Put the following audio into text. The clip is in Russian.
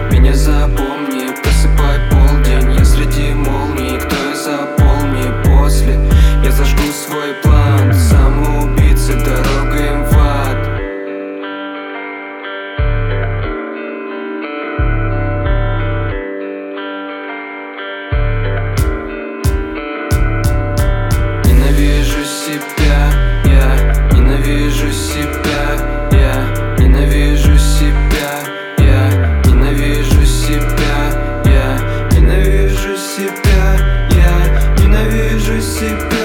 Меня запомни, просыпай полдень. Я среди молний, кто я заполни. После я зажгу свой план. Самоубийцы, дорога им в ад. Ненавижу себя, я ненавижу себя, я ненавижу себя, я ненавижу себя, я ненавижу себя, я ненавижу себя.